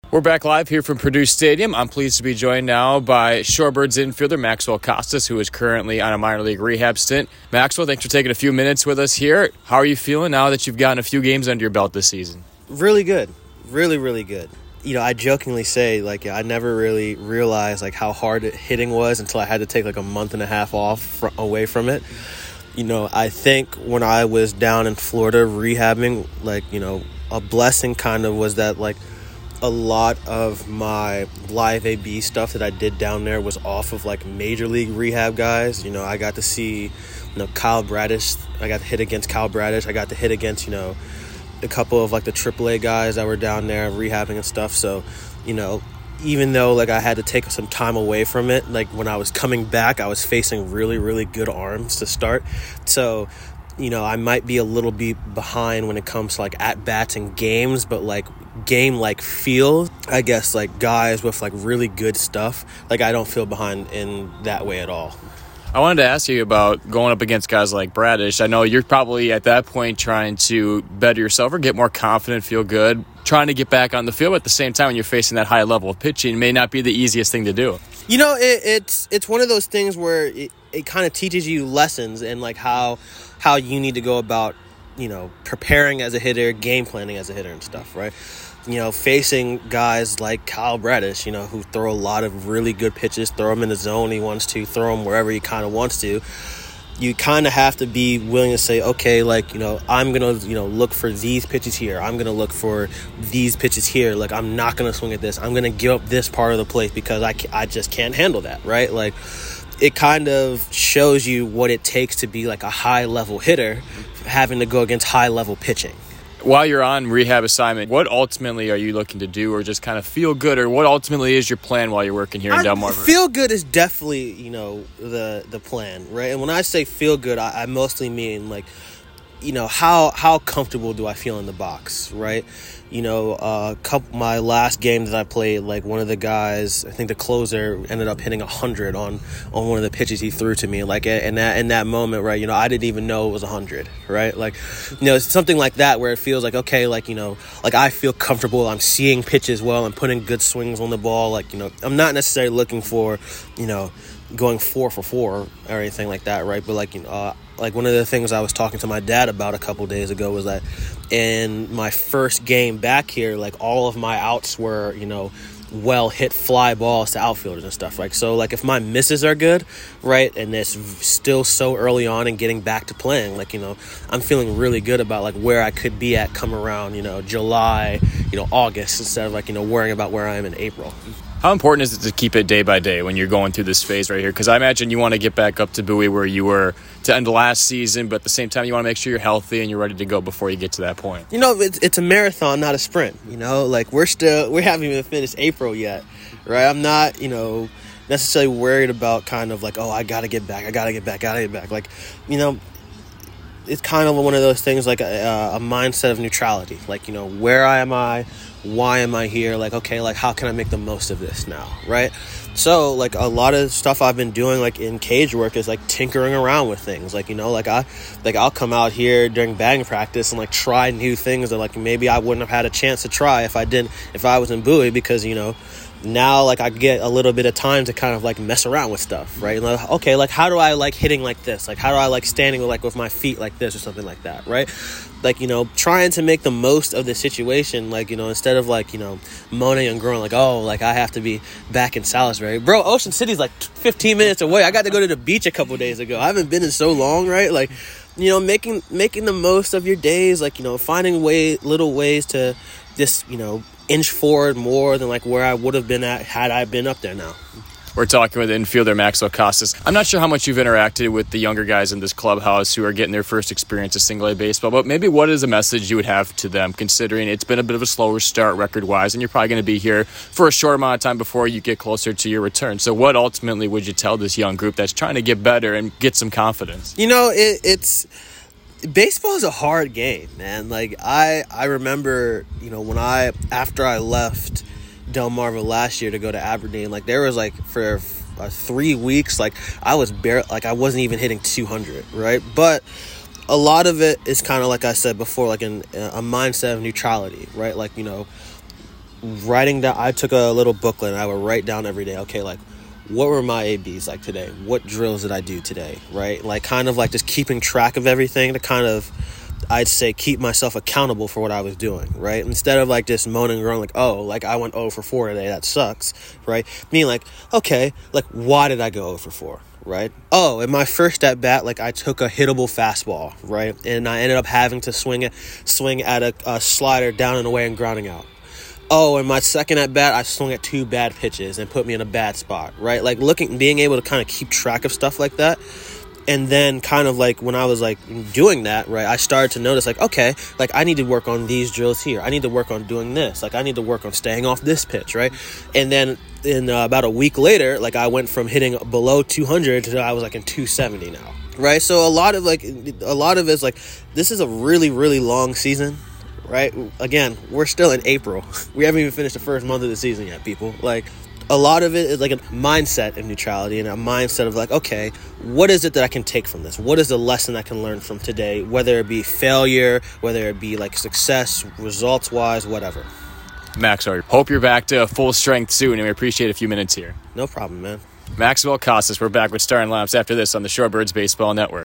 We're back live here from Purdue Stadium. I'm pleased to be joined now by Shorebirds infielder Maxwell Costas, who is currently on a minor league rehab stint. Maxwell, thanks for taking a few minutes with us here. How are you feeling now that you've gotten a few games under your belt this season? Really good. Really, really good. You know, I jokingly say, I never really realized, how hard hitting was until I had to take, a month and a half off away from it. You know, I think when I was down in Florida rehabbing, a blessing kind of was that, a lot of my live AB stuff that I did down there was off of major league rehab guys. You know, I got to see, Kyle Bradish. I got to hit against Kyle Bradish. I got to hit against, a couple of the AAA guys that were down there rehabbing and stuff. So, even though I had to take some time away from it, when I was coming back, I was facing really, really good arms to start. So, I might be a little bit behind when it comes to at-bats and games, but game feel, I guess, guys with really good stuff, I don't feel behind in that way at all. I wanted to ask you about going up against guys like Bradish. I know you're probably at that point trying to better yourself or get more confident, feel good, trying to get back on the field. But at the same time, when you're facing that high level of pitching, it may not be the easiest thing to do. You know, it's one of those things where it kind of teaches you lessons and how you need to go about, preparing as a hitter, game planning as a hitter and stuff, right? Facing guys like Kyle Bradish, who throw a lot of really good pitches, throw them in the zone he wants to, throw them wherever he kind of wants to. You kind of have to be willing to say, okay, I'm going to, look for these pitches here. I'm going to look for these pitches here. I'm not going to swing at this. I'm going to give up this part of the plate because I just can't handle that, right? It kind of shows you what it takes to be a high-level hitter having to go against high-level pitching. While you're on rehab assignment, what ultimately are you looking to do or just kind of feel good, or what ultimately is your plan while you're working here in Delmarva? Feel good is definitely, the plan, right? And when I say feel good, I mostly mean how comfortable do I feel in the box, right? My last game that I played, one of the guys, I think the closer, ended up hitting 100 on one of the pitches he threw to me. In that moment, right? I didn't even know it was 100, right? It's something like that where it feels okay, I feel comfortable. I'm seeing pitches well. I'm putting good swings on the ball. I'm not necessarily looking for, going 4 for 4 or anything like that, right? But one of the things I was talking to my dad about a couple days ago was that in my first game back here, all of my outs were, well hit fly balls to outfielders and stuff. So if my misses are good, right, and it's still so early on and getting back to playing, I'm feeling really good about where I could be at come around, July, August, instead of worrying about where I am in April. How important is it to keep it day by day when you're going through this phase right here? Because I imagine you want to get back up to Bowie where you were to end last season, but at the same time, you want to make sure you're healthy and you're ready to go before you get to that point. It's a marathon, not a sprint. We haven't even finished April yet, right? I'm not, necessarily worried about kind of I got to get back. It's kind of one of those things a mindset of neutrality. Where am I? Why am I here? How can I make the most of this now, right? So, a lot of stuff I've been doing, in cage work is, tinkering around with things. I'll come out here during batting practice and, try new things that, maybe I wouldn't have had a chance to try if I was in Bowie because, now, I get a little bit of time to kind of, mess around with stuff, right? Okay, how do I hitting like this? How do I standing with my feet like this or something like that, right? Trying to make the most of the situation, instead of, moaning and groaning, I have to be back in Salisbury. Bro, Ocean City's, 15 minutes away. I got to go to the beach a couple days ago. I haven't been in so long, right? Making the most of your days, finding little ways to just, inch forward more than, where I would have been at had I been up there now. We're talking with infielder Maxwell Costas. I'm not sure how much you've interacted with the younger guys in this clubhouse who are getting their first experience of single-A baseball, but maybe what is a message you would have to them, considering it's been a bit of a slower start record-wise, and you're probably going to be here for a short amount of time before you get closer to your return. So what ultimately would you tell this young group that's trying to get better and get some confidence? It's baseball is a hard game, man. I remember, after I left Delmarva last year to go to Aberdeen, there was for 3 weeks, I was I wasn't even hitting 200, right? But a lot of it is kind of like I said before, in a mindset of neutrality, right? writing down. I took a little booklet and I would write down every day. Okay, like, what were my ABs like today? What drills did I do today? Right, like kind of like just keeping track of everything to kind of, I'd say, keep myself accountable for what I was doing, right? Instead of like just moaning and groaning like, oh, like I went 0 for 4 today, that sucks, right? Being like, okay, like why did I go 0 for 4, right? Oh, in my first at bat, like I took a hittable fastball, right? And I ended up having to swing at a slider down and away and grounding out. Oh, in my second at bat, I swung at 2 bad pitches and put me in a bad spot, right? Like being able to kind of keep track of stuff like that. And then kind of like when I was like doing that, right, I started to notice like, okay, like I need to work on these drills here. I need to work on doing this. Like I need to work on staying off this pitch, right? And then in about a week later, like I went from hitting below 200 to I was like in 270 now, right? So a lot of it is like, this is a really, really long season, right? Again, we're still in April. We haven't even finished the first month of the season yet, people. Like, a lot of it is like a mindset of neutrality and a mindset of like, okay, what is it that I can take from this? What is the lesson I can learn from today? Whether it be failure, whether it be like success, results-wise, whatever. Max, I hope you're back to full strength soon, and we appreciate a few minutes here. No problem, man. Maxwell Casas, we're back with Starting Lamps after this on the Shorebirds Baseball Network.